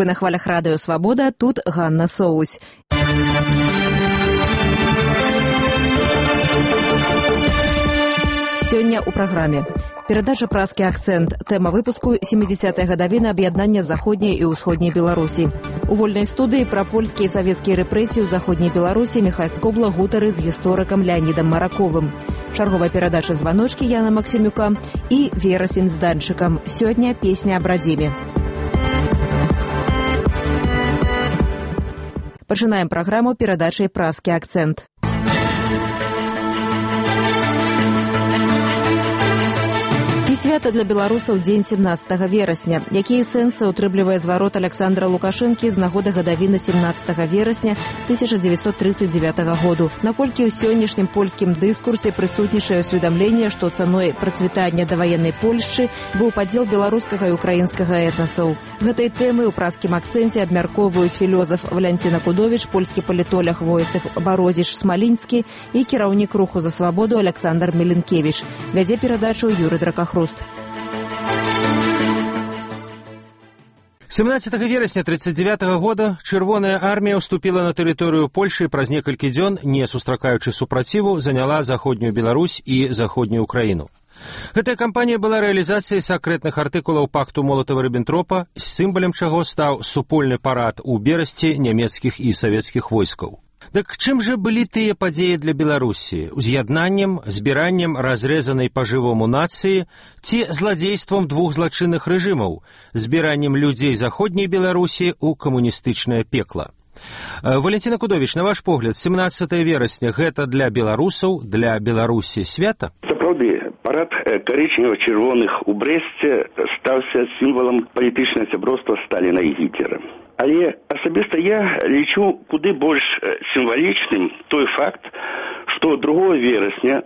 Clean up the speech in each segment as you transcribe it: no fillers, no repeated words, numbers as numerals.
Вы на хвалях радыё «Свабода», тут Ганна Соусь. Сёння ў праграме. Перадача «Празкі акцэнт». Тэма выпуску 70-я гадавіна аб'яднання заходняй і ўсходняй Беларусі. У вольнай студыі пра польскія і савецкія рэпрэсіі ў заходняй Беларусі Міхай Скобла гутары з гісторыкам Леанідам Мараковым. Чарговая перадача «Званочкі» Яна Максімюка і «Верасень з данчыкам». Сёння песня аб радзіме. Пачынаем праграму перадачай «Празкі акцэнт». Свята для беларусаў дзень 17 верасня. Якія сэнсы ўтрымлівае зварот Аляксандра Лукашэнкі з нагоды гадавіны 17 верасня 1939 году? Наколькі ў сённяшнім польскім дыскурсе прысутнічае ўсведамленне, што цаной працвітання даваеннай Польшчы быў падзел беларускага і украінскага этнасаў? Гэтай тэмы ў празкім акцэнце абмяркоўваюць філёзаф Валянціна Кудовіч, польскі палітолог Войцех Бародзіш-Смалінскі і кіраўнік руху за свабоду Аляксандр Меленкевіч. Вядзе перадачу Юрый Дракахруст. 17 верасня 1939 года Чырвоная армія ўступіла на тэрыторыю Польшы і праз некалькі дзён, не сустракаючы супраціву, заняла заходнюю Беларусь і заходнюю Украіну. Гэтая кампанія была рэалізацыяй сакрэтных артыкулаў пакту Молатава-Ріббентропа, сімвалем чаго стаў супольны парад у Берасці нямецкіх і савецкіх войскаў. Дык чым жа былі тыя падзеі для Беларусі? Уз'яднаннем, збіраннем разрэзанай па-жывому нацыі ці зладзействам двух злачынных рэжымаў, збіраннем людзей заходняй Беларусі ў камуністычнае пекла? Валянціна Кудовіч, на ваш погляд, 17 верасня гэта для беларусаў, для Беларусі свята? Сапраўды, парад карычнева-чырвоных у Брэсце стаўся сімвалам палітычнага сяброўства Сталіна і Гітлера. Але асабіста я лічу куды больш сімвалічным той факт, што 2 верасня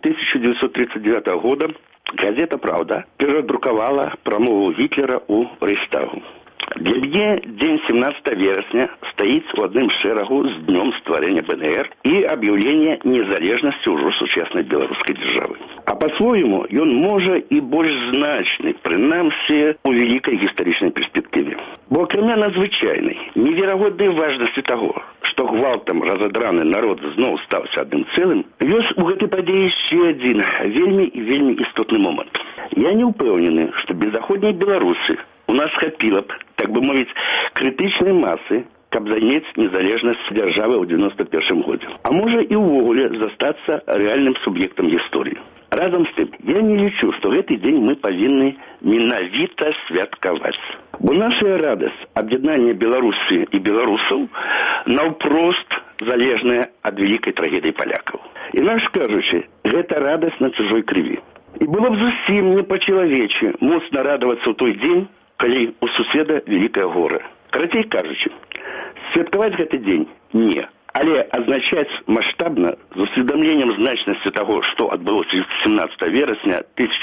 1939 года газета «Правда» перадрукавала прамову Гітлера ў Рэйхстагу. Для мяне дзень 17 верасня стаіць у адным шэрагу з днём стварэння БНР і аб'яўлення незалежнасці ўжо сучаснай беларускай дзяржавы. А па-свойму ён можа і больш значны, прынамсі у вялікай гістарычнай перспектыве. Бо акрамя надзвычайнай, неверагоднай важнасці таго, што гвалтам разадраны народ зноў стаўся адным цэлым, ёсць у гэтай падзеі яшчэ адзін вельмі і вельмі істотны момант. Я не ўпэўнены, што без заходняй Беларусы у нас хапіла б, так бы мовіць, крытычнай масы, каб заняць незалежнасць дзяржавы ў 91 годзе. А можа і ўвогуле застацца рэальным суб'ектам гісторыі. Разам з тым, я не лічу, што гэты дзень мы павінны менавіта святкаваць. Бо наша радасць аб'яднання Беларусі і беларусаў наўпрост залежная ад вялікай трагедыі палякаў. Інакш кажучы, гэта радасць на чужой крыві. І было б зусім не па-чалавечы моцна радавацца ў той дзень, калі у суседа вялікае гора. Карацей кажучы, святкаваць гэты дзень не, але азначаць маштабна з усведамленнем значнасці таго, што адбылося 17 верасня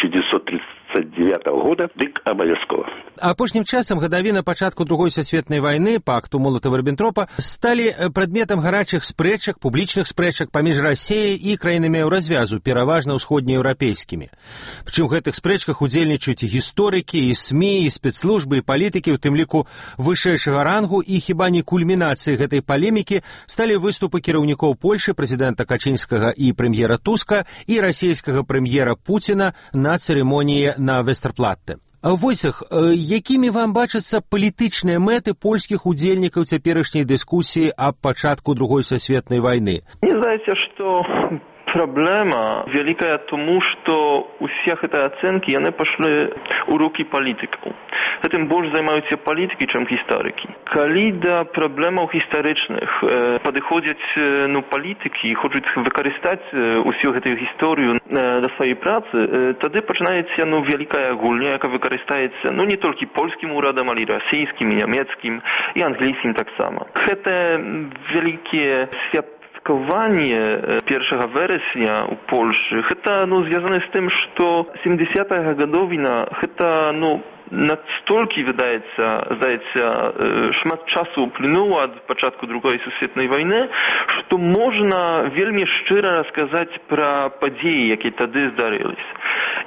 1939 года, дык абавязкова. Апошнім часам гадавіна пачатку Другой сусветнай вайны, пакту Молатава-Ріббентропа, сталі прадметам гарачых спрэчак, публічных спрэчак паміж Расіяй і краінамі еўразвязу, пераважна ўсходнееўрапейскімі. Прычым у гэтых спрэчках удзельнічаюць і гісторыкі, і СМІ, і спецслужбы, і палітыкі, у тым ліку вышэйшага рангу, і хіба не кульмінацыяй гэтай палемікі сталі выступы кіраўнікоў Польшы, прэзідэнта Качынскага і прэм'ера Туска, і расійскага прэм'ера Пуціна на цырымоніі на Вестэрплатте. Войцех, якімі вам бачацца палітычныя мэты польскіх удзельнікаў цяперашняй дыскусіі аб пачатку Другой сусветнай вайны? Мне здаецца, што проблема великая тому, что усіх этой оценки яны пошли у руки палітыкаў. Гэтым больш займаюцца палітыкі, чым гістарыкі. Калі да праблемаў гістарычных падыходзяць палітыкі і хочуць выкарыстаць усю гэтую гісторыю да сваёй працы, тады пачынаецца вялікая гульня, яка выкарыстаецца не толькі польскім урадам, але і расійскім, і нямецкім, і англійскім таксама. Гэта вялікія святкаванне 1 вересня у Польшы, гэта звязана з тым, што 70-я гадовіна гэта настолькі, здаецца, шмат часу ўплынула ад пачатку Другой сусветнай вайны, што можна вельмі шчыра расказаць пра падзеі, якія тады здарыліся.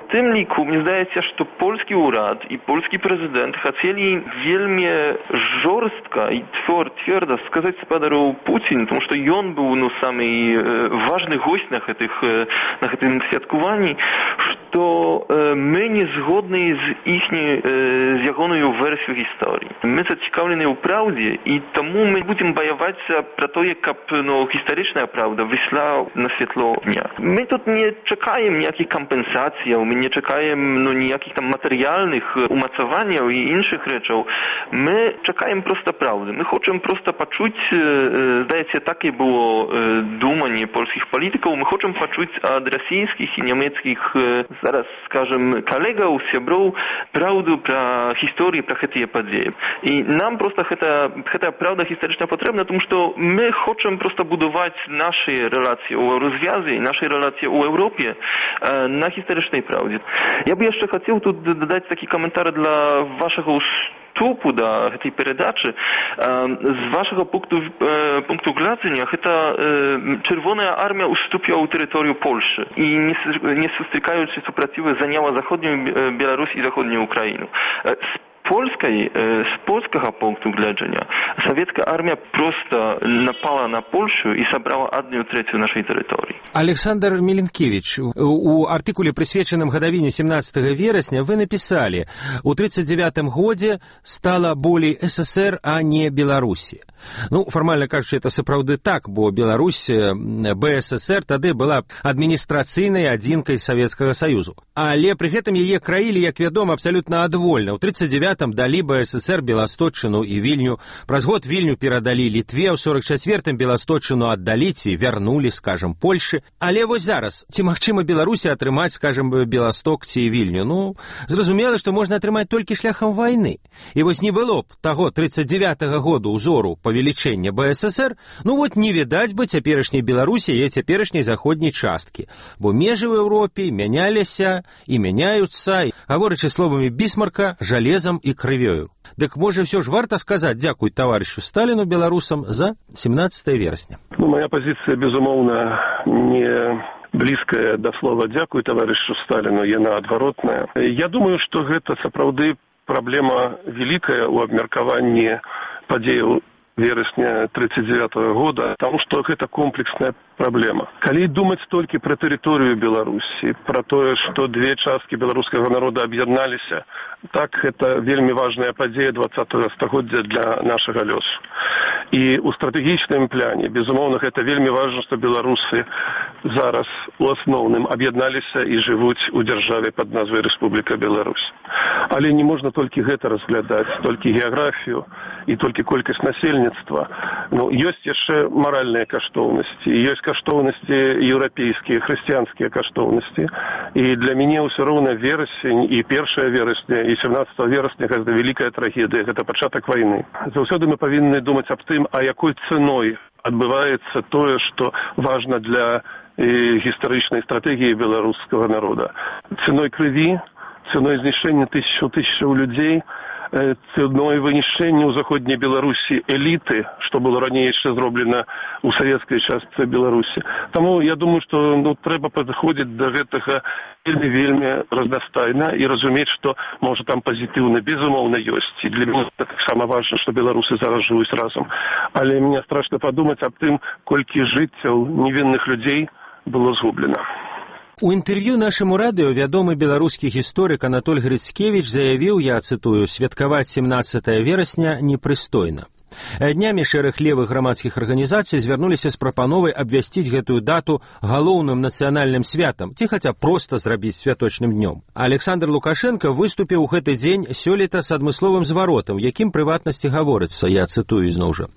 W tym liku, mnie zdaje się, że polski urad i polski prezydent chcieli wielmie żorstka i twardo сказать Władimirowi Putinu, потому что он был самый важный гость на этом святковании, что мы не згодны з ягоною версією історії. Ми зацікавлені у правді, і тому ми будемо боятися про те, як історична правда вийшла на світло дня. Ми тут не чекаємо ніяких компенсацій, ми не чекаємо ніяких там матеріальних умацувань і інших речей. Ми чекаємо просто правди. Ми хочемо просто почути, здається, так і було думання польських політиків, ми хочемо почути від російських і німецьких, зараз, скажем, колегів, сябров, правду про історію, про ці події. І нам просто ця правда історична потрібна, тому що ми хочемо просто будувати наші релації у розв'язі, наші релації у Європі на історичній правді. Я б ще хотів тут додати такі коментарі для вашого вступу до этой передачи. С вашего пункту глядзення, это Червоная армия уступила у территорию Польши и не сустрікаючи супротиву заняла Заходнюю Беларусь и Заходнюю Украину. З польського пункту глядзення, советская армия просто напала на Польшу и собрала 1/3 нашей территории. Александр Миленкевич, у артикуле, присвеченном годовине 17 вересня, вы написали, у 1939 году стало болей СССР, а не Беларусі. Фармальна кажучы, это сапраўды так, бо Беларусь, БССР тады была адміністрацыйнай адзінкай Савецкага Саюзу. Але пры гэтым яе краілі, як вядома, абсалютна адвольна. У 1939-м далі БССР Беласточчыну і Вільню. Праз год Вільню перадалі Літве, у 1944-м Беласточчыну аддалі ці вярнулі, скажам, Польшы. Але вось зараз, ці магчыма Беларусі атрымаць, скажам, Беласток ці Вільню? Зразумела, што можна атрымаць толькі шляхам вайны. І вось не было б таго 1939 году ўзору павелічэння БССР, не відаць бы цяперашняй Беларусі і цяперашняй заходняй часткі. Бо межы ў Еўропе мяняліся і мяняюцца, гаворачы словамі Бісмарка, жалезам і крывёю. Дык, можа, ўсё ж варта сказаць дзякуй таварышу Сталіну беларусам за 17 верасня. Моя пазіцыя, безумоўна, не блізкая да слова «дзякуй таварышу Сталіну», яна адваротная. Я думаю, што гэта сапраўды праблема вялікая ў абмеркаванні падзеяў вересня 1939 года, потому что это комплексная проблема. Калі думаць толькі пра тэрыторыю Беларусі, пра тое, што две часткі беларускага народа аб'ядналіся, так, это вельмі важная падзея 20-го стагоддзя для нашага лёсу. І ў стратэгічным пляне, безумоўна, гэта вельмі важна, што беларусы зараз у асноўным аб'ядналіся і жывуць у дзяржаве пад назвай Рэспубліка Беларусь. Але не можна толькі гэта разглядаць, толькі геаграфію і толькі колькасць насельніцтва. Ёсць яшчэ маральныя каштоўнасці, ёсць каштоўнасці еўрапейскія, хрысціянскія каштоўнасці. І для мяне ўсё роўна верасень і 1 верасня і 17 верасня гэта вялікая трагедыя, гэта пачатак вайны. Заўсёды мы павінны думаць аб тым, а якой цэной адбываецца тое, што важна для гістарычнай стратэгіі беларускага народа. Цэной крыві, цэной знішчэння тысячаў людзей, цэной вынішчэння ў заходняй Беларусі эліты, што было раней яшчэ зроблена ў савецкай частцы Беларусі. Таму я думаю, што трэба падыходзіць да гэтага вельмі разнастайна і разумець, што можа там пазітыўна, безумоўна, ёсць. І для мяне таксама важна, што беларусы зараз жывуць разам. Але мне страшна падумаць аб тым, колькі жыццяў невінных людзей было згублена. У інтэрв'ю нашаму радыё вядомы беларускі гісторык Анатоль Грыцкевіч заявіў, я цытую, святкаваць 17 верасня непрыстойна. Днямі шэраг левых грамадскіх арганізацый звярнуліся з прапановай абвясціць гэтую дату галоўным нацыянальным святам, ці хаця проста зрабіць святочным днём. Александр Лукашенко выступіў у гэты дзень сёлета з адмысловым зваротам, якім прыватнасці гаворыцца, я цытую ізноў жа.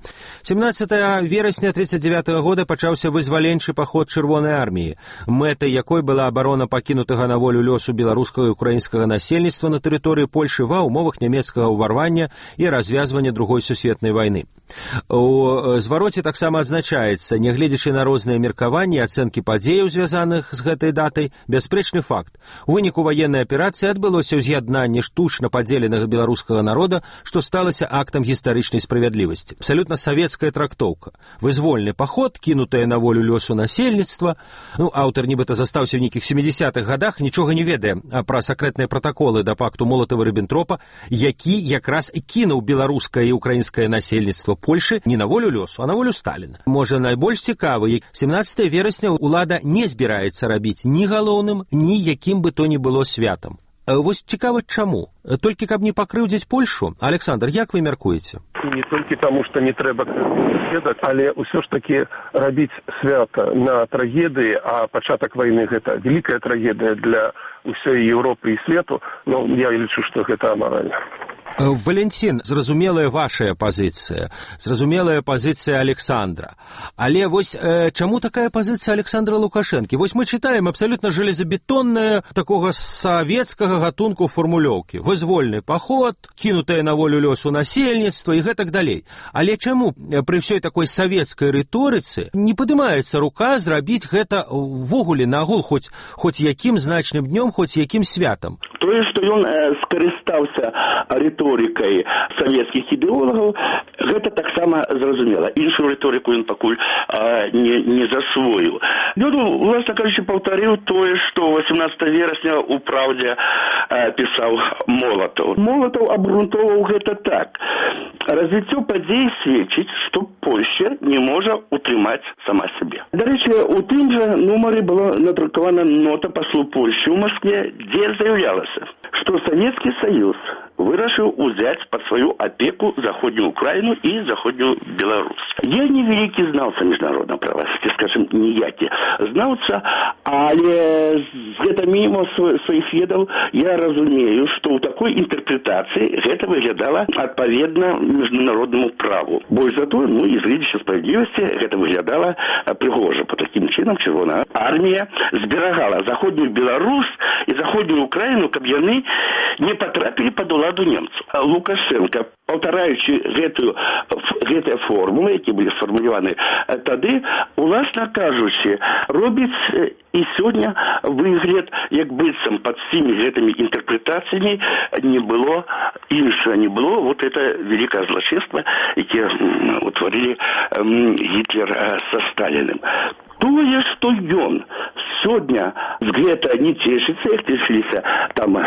17 верасня 1939 года пачаўся вызваленчы паход Чырвонай арміі, мэтай якой была абарона пакінутага на волю лёсу беларускага і украінскага насельніцтва на тэрыторыі Польшы ва ўмовах нямецкага ўварвання і развязвання другой сусветнай вайны. вайны. У звароце таксама адзначаецца, нягледзячы на розныя меркаванні, ацэнкі падзеяў, звязаных з гэтай датай, бясспрэчны факт. У выніку ваеннай аперацыі адбылося ўз'яднанне штучна падзеленага беларускага народа, што сталася актам гістарычнай справядлівасці. Абсалютна савецкая трактоўка. Вызвольны паход, кінутая на волю лёсу насельніцтва. Аўтар нібыта застаўся ў нейкіх 70-х гадах, нічога не ведае пра сакрэтныя пратаколы да пакту Молатава-Ріббентропа, які якраз кінуў беларускае і украінскае насельніцтва Польшы не на волю лёсу, а на волю Сталіна. Можа, найбольш цікавы, 17 верасня ўлада не збіраецца рабіць ні галоўным, ні якім бы то ні было святам. Вось цікава чаму? Толькі каб не пакрыўдзіць Польшу? Александр, як вы мяркуеце? Не толькі таму, што не трэба ведаць, але ўсё ж такі рабіць свята на трагедыі, а пачатак вайны гэта вялікая трагедыя для ўсёй Еўропы і свету, я лічу, што гэта амаральна. Валентин, зразумелая вашая пазіцыя, зразумелая пазіцыя Александра. Але вось чаму такая пазіцыя Александра Лукашэнкі? Вось мы чытаем абсалютна железабетонная такога савецкага гатунку фармулёўкі. Вызвольны паход, кінутая на волю лёсу насельніцтва і гэтак далей. Але чаму пры ўсёй такой савецкай рыторыцы не падымаецца рука зрабіць гэта ввогуле нагул хоць якім значным днём, хоць якім святам? Тое, што ён скарыстаўся рыторыкай савецкіх ідэолагаў, гэта таксама зразумела. Іншую рыторыку ён пакуль не засвоіў. Ён, власна кажучы, паўтарыў тое, што 18 верасня у «Праўдзе» пісаў Молатаў. Молатаў абгрунтоўваў гэта так. Развіццё падзей сведчыць, што Польшча не можа утрымаць сама сябе. Дарэчы, у тым жа нумары была надрукавана нота паслу Польшчы ў Маскве, дзе заявлялася, што Савецкі Саюз вырашыў узяць пад сваю апеку Заходнюю Украіну і Заходнюю Беларусь. Я не вялікі знаўца міжнароднага права, скажем, ніякі знаўца, але з гэта мінімум сваіх ведаў я разумею, што ў такой інтэрпрэтацыі гэта выглядала адпаведна міжнароднаму праву. Больш за тое, і з гледзяча справядлівасці гэта выглядала прыгожа. По такім чынам Чырвоная армія зберагала Заходнюю Беларусь і Заходнюю Украіну, каб яны не патрапілі пад уладу немцаў. Лукашенко, паўтараючы гэтыя формулы, які былі сфармуляваны тады, уласна кажучы, робіць і сёння выгляд, як быццам пад всімі гэтымі інтэрпрэтацыямі не было іншага, не было вот это великое злачынства, якое утварылі Гітлер са Сталіным. Тое, што ён сёння з гэта не цешыцца, як цешыліся там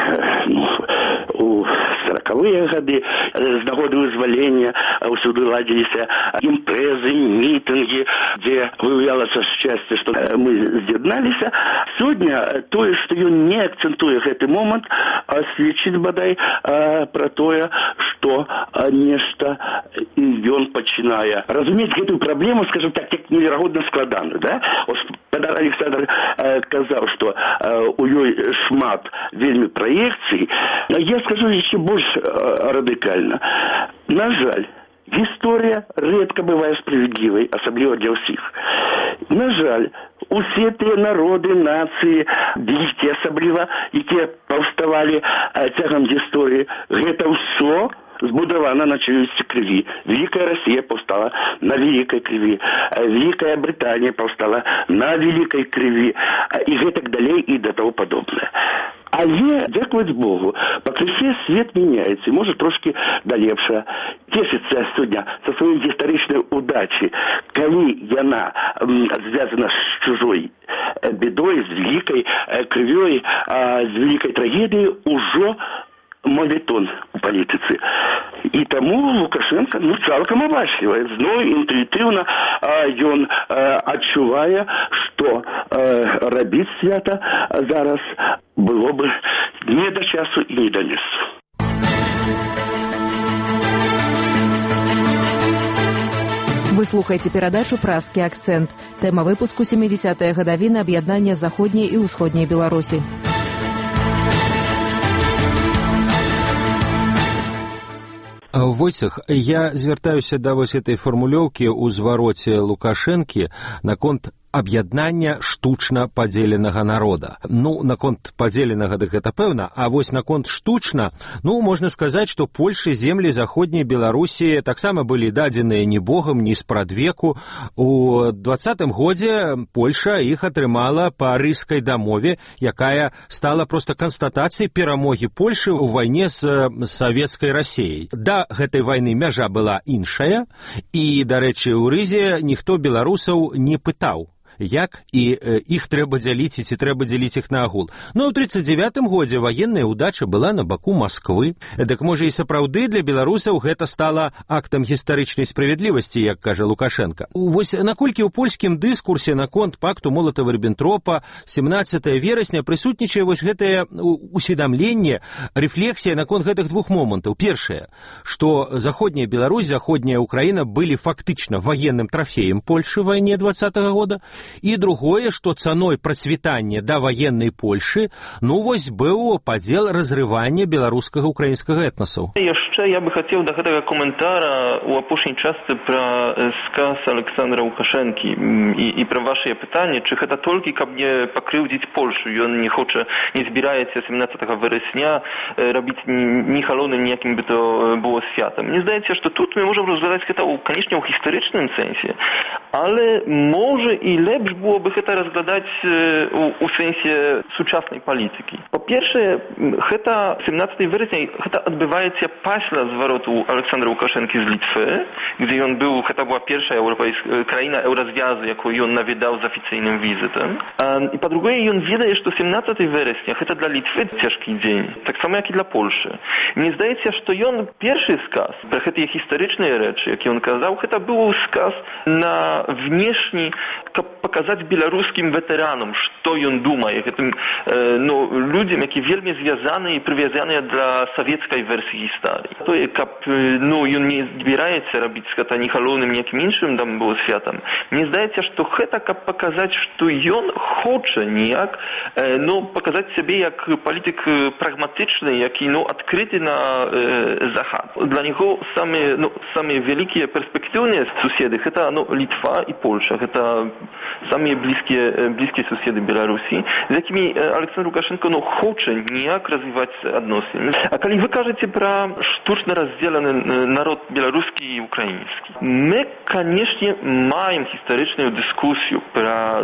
у 40-е гады з нагоды вызвалення, ўсюды ладзіліся імпрэзы, мітынгі, дзе выявлялася шчасце, што мы з'ядналіся. Сёння тое, што ён не акцэнтуе гэты момант, сведчыць бадай пра тое, што нешта ён пачынае разумець гэтую праблему, скажем так, як неверагодна складаную, да? Когда Александр казаў, што у ёй шмат вельмі праекцый, я скажу яшчэ больш радыкальна. На жаль, гісторыя рэдка бывае справядлівай, асабліва для ўсіх. На жаль, усе тыя народы, нацыі, великія асабліва, якія паўставалі цягам гісторыі, гэта ўсё збудавана на чыюсьці крыві. Великая Россия паўстала на великой крыві. Великая Британия паўстала на великой крыві. І гэтак далей і да того падобнае. Але, дзякаваць Богу, пакрысе свет мяняецца, і можа трошки да лепшага. Цешыцца сёння са сваёй гістарычнай удачы, калі яна звязана з чужой бедой, з великой крывёй, з великой трагедыяй, ужо мовитон у палітыцы. І таму Лукашенко цалкам абачлівае. Зноў інтуітыўна ён адчувае, што рабіць свята зараз было бы не да часу і не да месца. Вы слухаеце перадачу «Празкі акцэнт». Тэма выпуску 70-я гадавіна аб'яднання Заходняй і Ўсходняй Беларусі. Войцах, я звяртаюся да вось этой фармулёўкі ў звароце Лукашэнкі наконт аб'яднання штучна падзеленага народа. Наконт падзеленага дык гэта пэўна, а вось наконт штучна, можна сказаць, што Польшы землі заходняй Беларусі таксама былі дадзеныя ні богам, ні спрадвеку. У 20-м годзе Польша іх атрымала па рыжскай дамове, якая стала проста канстатацыяй перамогі Польшы ў вайне з савецкай Расіяй. Да гэтай вайны мяжа была іншая, і, дарэчы, у Рызе ніхто беларусаў не пытаў, як і іх трэба дзяліць, і ці трэба дзяліць іх на агул. У 39-м годзе ваенная ўдача была на баку Масквы. Дык, можа, і сапраўды для беларусаў гэта стала актам гістарычнай справядлівасці, як кажа Лукашенко. Вось наколькі ў польскім дыскурсе наконт пакту Молатава-Ріббентропа 17 верасня прысутнічае вось гэтае усведамленне, рэфлексія наконт гэтых двух момантаў. Першае, што заходняя Беларусь, заходняя Украіна былі фактычна военным трафеем Польшы ў вайне 20-го года. І другое, што цаной працвітання да ваеннай Польшы, вось быў падзел разрывання беларускага украінскага этнасаў. Яшчэ я бы хацеў да гэтага каментара ў апошняй частцы пра сказ Александра Лукашэнкі і пра вашае пытанне, чы гэта толькі, каб не пакрыўдзіць Польшу. Ён не збіраецца 17 верасня рабіць ні халоўным ніякім бы то было святам. Мне здаецца, што тут мы можам разглядаць гэта, канечне, ў гістарычным сэнсе, але можа і лепш было бы гэта разглядаць у сэнсе сучаснай палітыкі. Па-першае, гэта 17 верасня, гэта адбываецца пасля звароту Александра Лукашэнкі з Літвы, дзе ён быў, гэта была першая краіна еўразвязу, якую ён наведаў з афіцыйным візітам. І па-другое, ён ведае, што 17 верасня гэта для Літвы цяжкі дзень, таксама як і для Польшы. Мне здаецца, што ён першы сказ пра гэтыя гістарычныя рэчы, які ён казаў, гэта быў сказ на внешні, каб паказаць беларускім ветэранам, што ён думае, гэтым людзям, які вельмі звязаныя і прывязаныя да савецкай версіі гісторыі. Тое, каб ён не збіраецца рабіць гэта ні халоўным, ніякім іншым там было святам. Мне здаецца, што гэта каб паказаць, што ён хоча ніяк паказаць сябе як палітык прагматычны, які адкрыты на захад. Для него самыя вялікія перспектыўныя суседы гэта Літва і Польша. Гэта самыя блізкія суседы Беларусі, з якімі Александр Лукашенко хоча ніяк развіваць адносіны. А калі вы кажаце пра штучна раздзелены народ беларускі і украінскі, мы, канешне, маем гістарычную дыскусію пра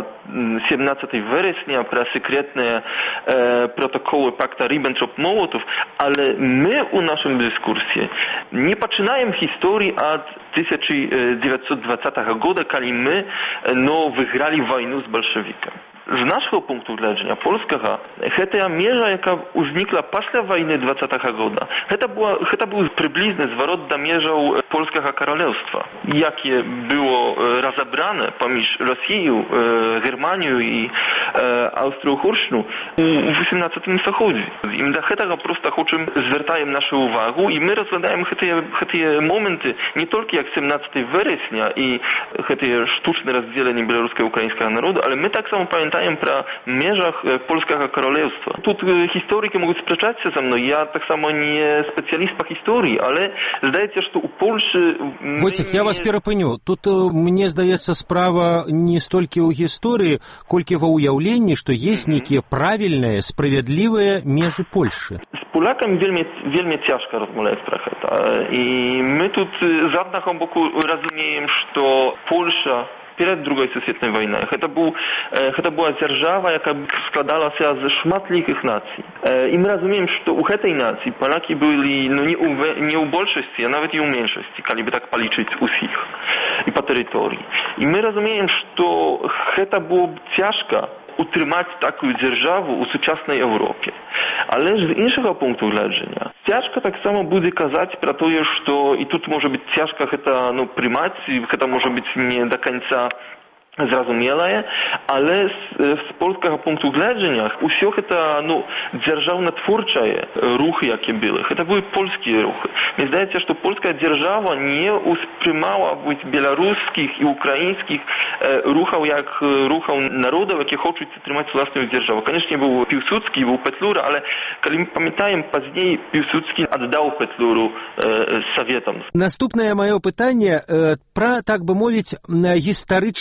17 верасня, пра секретныя протоколы пакта Ріббентроп-Молотов, але мы у нашым дыскурсе не пачынаем гісторыі ад 1920 года, калі мы выйгралі вайну з бальшавікамі. З нашого пункту гледжання польського, гэта межа, яка узнікла пасля вайны 20-го года, гэта быў прыблізны зварот да межаў польскага каралеўства, яке было разабране паміж Росію, Германію і Аўстрыю-Угоршчыну у 18 стагоддзі. І да гэтага проста хочам звяртаем нашу увагу, і мы разглядаем гэтыя моменты не толькі як 17 верасня і гэтыя штучныя раздзеленні беларускага і украінскага народу, але мы таксама памятаем пра межах польскага каралеўства. Тут гісторыкі могуць спрачацца са мной, я таксама не спецыяліст па гісторыі, але здаецца, што ў Польшы... Войцех, я вас перапыню. Тут, мне здаецца, справа не столькі ў гісторыі, колькі ва ўяўленні, што ёсць нейкія правільныя, справядлівыя межы Польшы. З полякамі вельмі цяжка размаўляць пра гэта. І мы тут з аднаго боку разумеем, што Польша перед Другой сусветнай вайной. Гэта была дзяржава, яка складалася з шматлікіх нацый. І мы разумеем, што ў гэтай нацыі палякі былі не ў большасці, а нават і ў меншасці, калі бы так палічыць усіх і па тэрыторыі. І мы разумеем, што гэта было б цяжка утрымаць такую дзяржаву ў сучаснай Еўропе. Але ж з іншага пункту гледжання цяжка таксама будзе казаць пра тое, што і тут можа быць цяжка гэта прымаць, гэта можа быць не да канца зразумелае, але з польскага пункту гледжання ўсё гэта дзяржаўна-творчыя рухы, які былі. Гэта былі польскія рухы. Мне здаецца, што польская дзяржава не успрымала беларускіх і украінскіх рухаў як рухаў народаў, які хочуць атрымаць власную дзяржаву. Канешне, быў Пілсудскі, быў Петлюра, але калі мы памятаем, пазней Пілсудскі аддаў Петлюру саветам. Наступнае маё пытанне пра, так бы мовіць, гістарычныя рэстрыкцыі.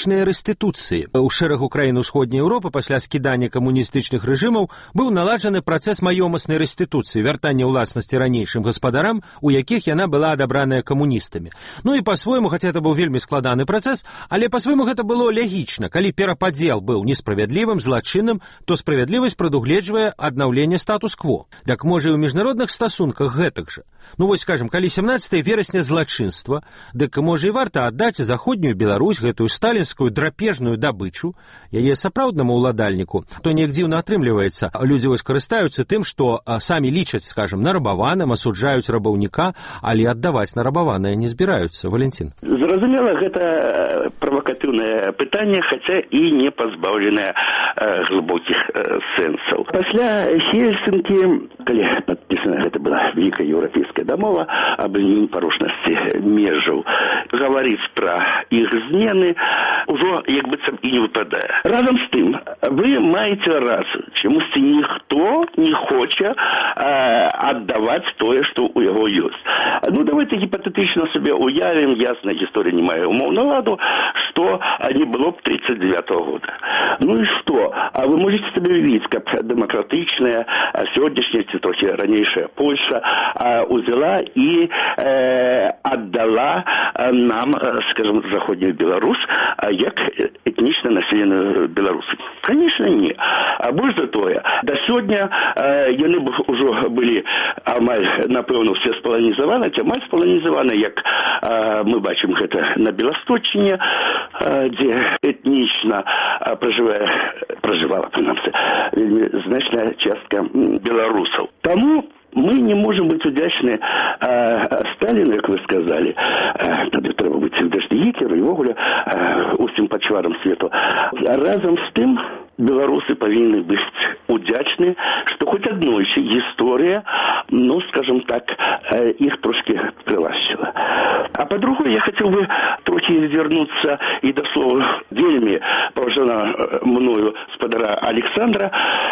рэстытуцыі. У шэрагу краін усходняй Еўропы пасля скідання камуністычных рэжымаў быў наладжаны працэс маёмаснай рэстытуцыі, вяртання ўласнасці ранейшым гаспадарам, у якіх яна была адабраная камуністамі. Ну і па-свойму, хаця это быў вельмі складаны працэс, але па-свойму гэта было лягічна. Калі перападзел быў несправядлівым, злачынным, то справядлівасць прадугледжвае аднаўленне статус-кво. Так можа і ў міжнародных стасунках гэтак жа. Ну вось, скажем, калі 17 верасня злачынства, дык можа і варта аддаць заходнюю Беларусь, гэтую сталінскую драпежную дабычу, яе сапраўднаму ўладальніку, то неяк дзіўна атрымліваецца. Людзі вось карыстаюцца тым, што самі лічаць, скажем, нарабаваным, асуджаюць рабаўніка, але аддаваць нарабаванае не збіраюцца. Валентин. Зразумела, гэта правакатыўнае пытанне, хаця і не пазбаўленае глыбокіх сэнсаў. Пасля Хельсінкі, калі падпісана гэта была вялікая еўрапейская дамова аб непарушнасці межаў, гаварыць пра іх змены ужо як быццам і не выпадае. Разам з тым, вы маеце рацыю, чамусьці ніхто не хоча аддаваць тое, што ў яго ёсць. Ну, давайте гіпатэтычна сабе уявім, ясна, гісторыя не мае умоўна ладу, што не было б 39-го года. Ну і што? А вы можете сабе уявіць, каб дэмакратычная, сённяшняя, ці трохі ранейшая Польша узяла і аддала нам, скажем, заходнюю Беларусь, як этнічна населеную беларусамі. Конечно, не. А больш за тое, да сёння яны б ужо былі амаль, напэўна, все спаланізаваны, ці амаль спаланізаваны, як мы бачым гэта на Беласточчыне, дзе этнічна пражывала, прынамсі, вельмі значная частка беларусаў. Таму мы не можем быть удячны Сталину, як вы сказали, тады трэба быць удячны Гітлеру і вогуле усім пачварам свету. Разам з тым, беларусы павінны быць удзячны, што хоць аднойчы гісторыя, ну, скажем так, іх трошки прылашчыла. А па-другое, я хацеў бы трохі вернуцца і да слова вельмі паважана мною спадара Александра,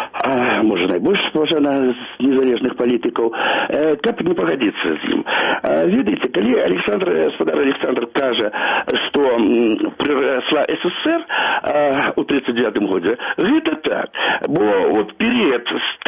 можа найбольш паважана з незалежных палітыкаў, каб не пагадзіцца з ім. Ведаеце, калі спадар Александр кажа, што прырасла СССР у 39-м годзе, гэта так, бо вот период с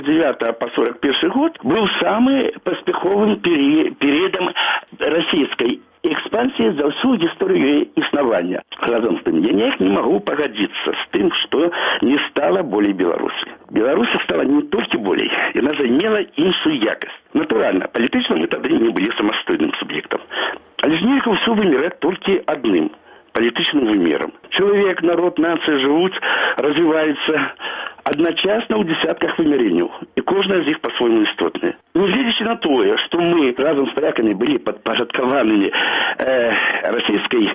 39 по 41 год был самым паспяховым периодом российской экспансии за всю историю існавання. Разом з тым, я ніяк не могу погодиться с тем, что не стало болей Беларуси. Беларусь стала не только болей, она заняла іншую якость. Натурально, политично мы тогда не были самостойным субъектом. Але ж нельзя все вымирать только одним політичним виміром. Чоловік, народ, нація живуть, розвиваються одночасно у десятках вымиренняў, и кожная из них по-своему істотная. Негледзячы на тое, что мы разом с поляками были подпорядкованными Российской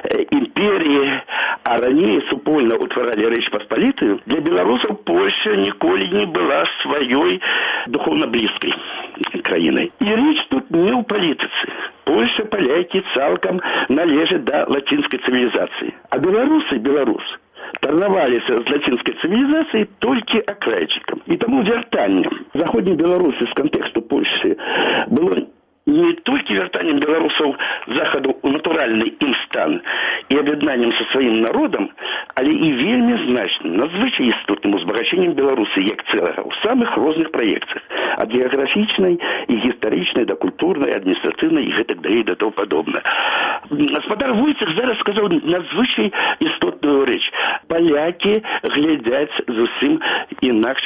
империи, а ранее супольно утварали Рэч Паспалітую, для белорусов Польша ніколі не была своей духовно близкой краиной. И речь тут не у политицы. Польша, поляки цалкам належат до латинской цивилизации. А белорус торноваліся з латинской цивилизацией только окрайчиком. И тому вяртаннем Заходней Беларуси с контексту Польши было не только вяртаннем белорусов заходу у натуральный им стан и об'єднанням со своим народом, але и вельмі значным, надзвычай істотным узбагаченнем Беларуси як цэлага у самых розных проекциях, от географичной и гістарычнай до культурной, административной и гэтак далей до того подобное. Гаспадар Войцах зараз сказал надзвычай істотную рэч. Поляки глядяць зусім інакш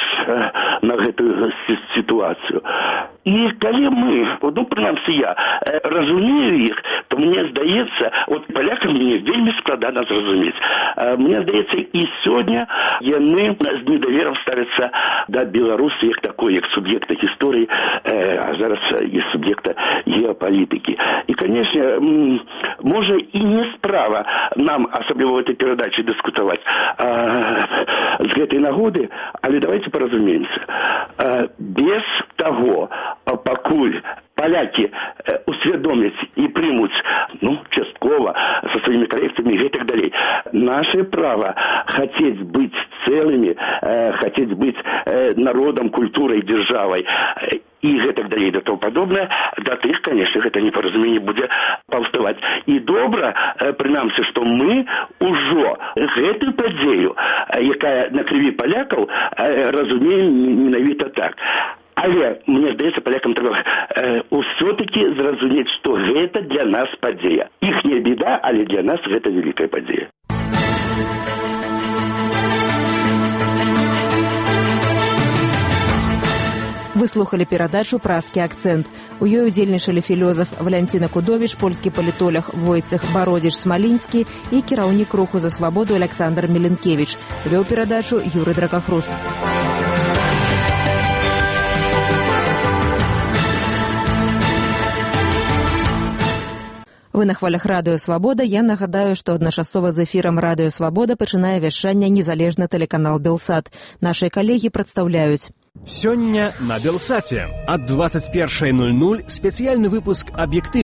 на гэтую ситуацию. И калі мы, ну, принаймні я, разумею их, то мне здаецца, вот полякам мне вельмі складана зразумець. Мне здаецца, і сёння яны з недавером ставяцца да Беларусі як такой, як суб'екта гісторыі, а зараз і суб'екта геапалітыкі. І, конечно, можа і не справа нам, асабліва в этой перадаче, дыскутаваць з гэтай нагоды, але давайте паразумеемся. Без того, пакуль поляки усведомят и примут, ну, частково, со своими коррекциями и так далее. Наше право хотеть быть целыми, хотеть быть народом, культурой, державой і гэтак далей да тому падобнае, да тых, конечно, гэта непаразуменне будзе паўставаць. І добра, прынамсі, што мы ўжо гэтую падзею, якая на крыві палякаў, разумеем менавіта так. Але, мне здаецца, палякам трэба ўсё-такі зразумець, што гэта для нас падзея. Іхняя беда, але для нас гэта вялікая падзея. Вы слухали перадачу «Празкі акцэнт». У ёй удзельнічалі філёзаф Валянціна Кудовіч, польскі палітолог Войцех Бародзіч-Смалінскі і кіраўнік руху за свабоду Александр Міленкевіч. Вёў перадачу Юрый Дракахруст. Вы на хвалях Радыё Свабода. Я нагадаю, што адначасова з эфірам Радыё Свабода пачынае вяшчанне незалежны тэлеканал «Белсат». Нашы калегі прадстаўляюць. Сёння на Белсаце ад 21:00 спецыяльны выпуск «Аб'ектыў».